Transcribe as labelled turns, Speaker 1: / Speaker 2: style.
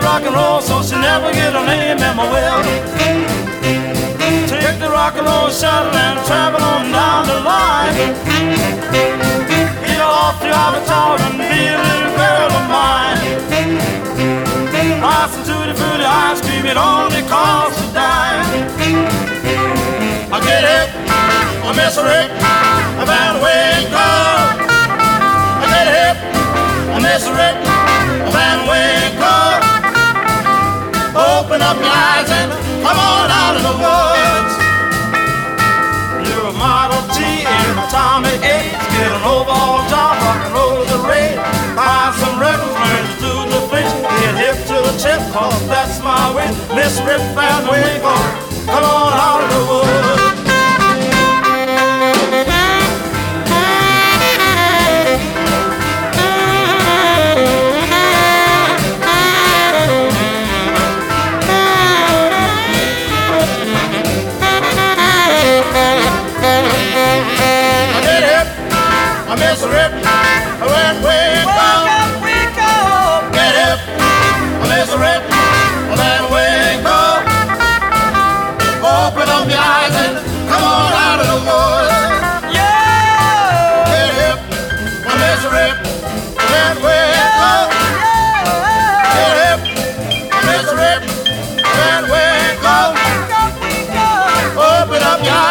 Speaker 1: rock and roll so she never get her name in my will. Take the rock and roll shuttle and travel on down the line. Get off to Avatar and be a little girl of mine. Buy some tutti frutti ice cream, it only costs a dime. I get it, I miss a rip, I found a way to go. I get it, I miss a rip, I found a way to go. Open up your eyes and come on out of the woods. You're a Model T in a Tommy 8. Get an overall job, rock and roll the rate. Buy some records, learn to do the things. Get hip to the tip, cause that's my way. Miss Rip and way go. Come on out of the woods. I miss a rip, I went way down. Get hip, I miss a rip, I went way down. Open up your eyes and come on out of the woods. Yeah. Get hip, I miss a rip, I went way down. Get hip, I miss a rip, I went way down. Open up your eyes.